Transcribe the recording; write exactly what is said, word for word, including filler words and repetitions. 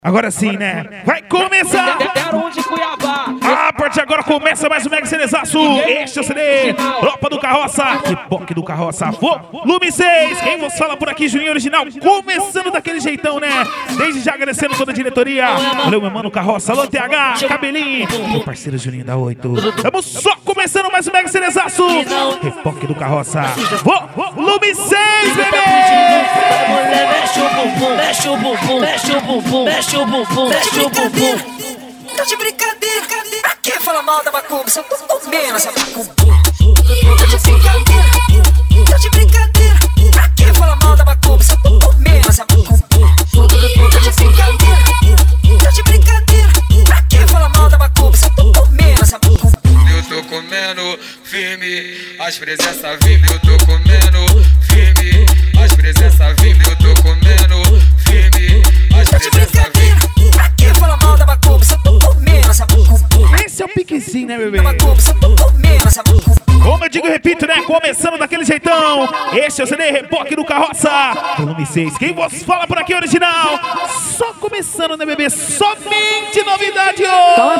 Agora sim, né? Vai começar! A partir de agora começa mais um Mega CDzaço. Este é o C D Tropa do Carroça, Hip-Hop do Carroça, volume seis. Quem vos fala por aqui, Juninho Original, começando daquele jeitão, né? Desde já agradecendo toda a diretoria. Valeu, meu mano Carroça, alô T H, Cabelinho, meu parceiro Juninho da oito. Estamos só começando mais um Mega CDzaço. Hip-Hop do Carroça, volume seis, bebê! Mexe o bumbum, mexe o bumbum, mexe o bumbum, mexe o bumbum, mexe o bumbum. Tá de brincadeira, pra que fala mal da macumba? Só tô comendo essa macumba. Tá de brincadeira, tá de brincadeira, pra que fala mal da macumba? Só tô comendo essa macumba. Tá de brincadeira, tá de brincadeira, pra que fala mal da macumba? Só tô comendo essa macumba. Eu tô comendo firme, as presenças vindo, eu tô comendo firme, as presenças vindo, eu tô comendo firme, as presenças vindo. Pra que fala mal da macumba? Só tô comendo essa macumba. Esse é o piquezinho, né, bebê? Da macumba, só tô comendo essa macumba. Como eu digo e repito, né? Começando daquele jeitão. Este é o C D Hip-Hop do Carroça, volume seis. Quem vos fala por aqui, original? Só começando, né, bebê? Somente novidade, ô!